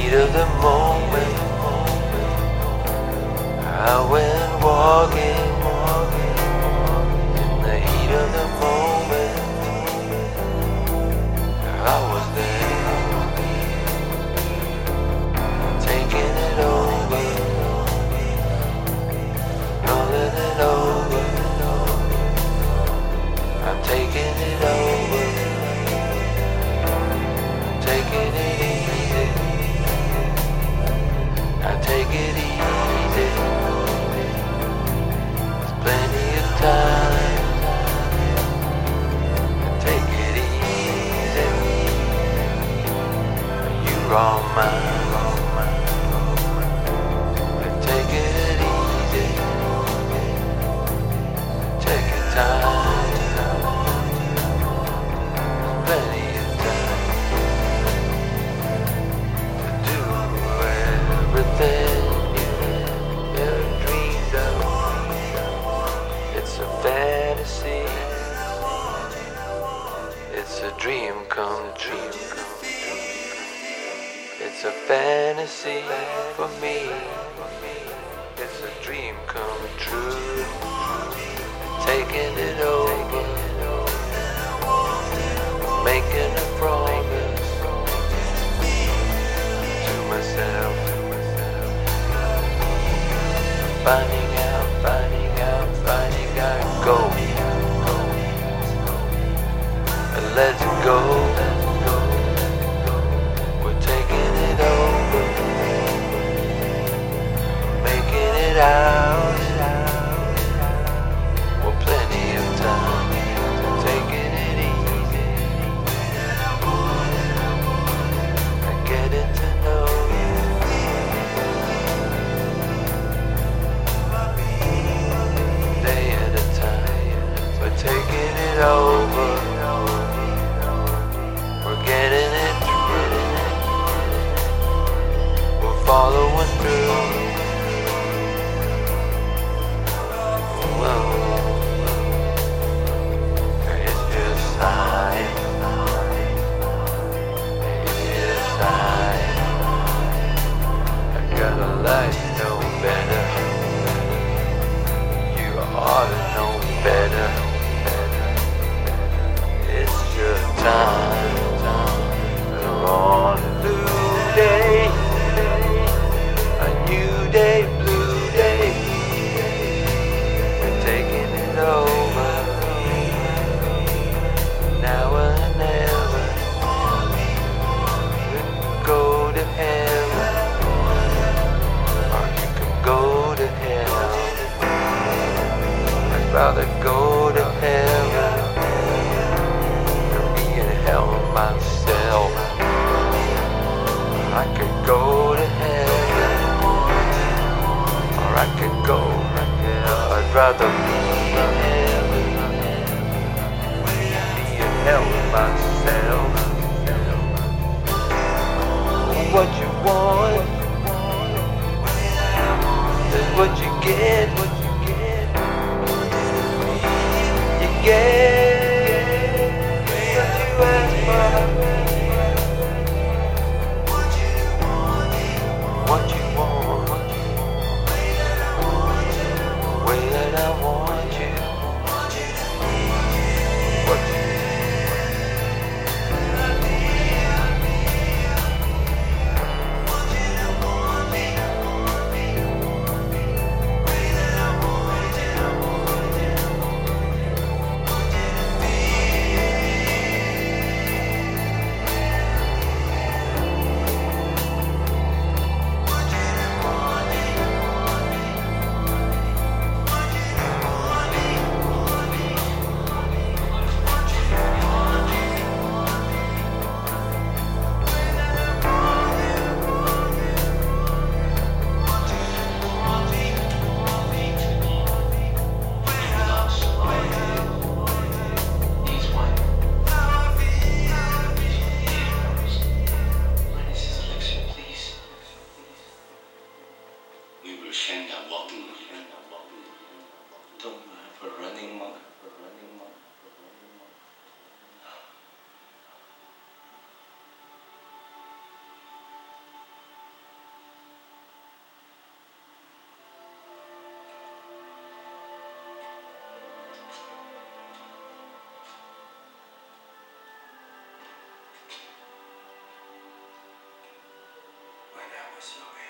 heat of the moment, I went walking. In the heat of the moment, I was there, taking it over, rolling it over. I'm taking it over, taking it easy. I take it easy. There's plenty of time. I take it easy. You're all mine. I take it easy. Take your time. Plenty of time to do everything you ever dreamed of. It's a fantasy. It's a dream come true. It's a fantasy for me. It's a dream come true. Taking it over, making a promise to myself. Finding out, go. And let's go. We're taking it over, making it out. Well, plenty of time, taking it easy. Getting to know you. Day at a time, we're taking it over. We're getting it through. We're following through. Whoa. It's just time. I gotta let you know better. You ought to know better. It's just time. We're on a new day, a new day, blue day. We're taking it over, now and never. We can go to heaven, or you can go to hell. I'd rather go to heaven than be in hell myself. I could go to heaven, or I could go to hell. I'd rather be in heaven than be in hell myself. What you want is what you get. You get what you ask for. What you want, the way that I want. voice, okay?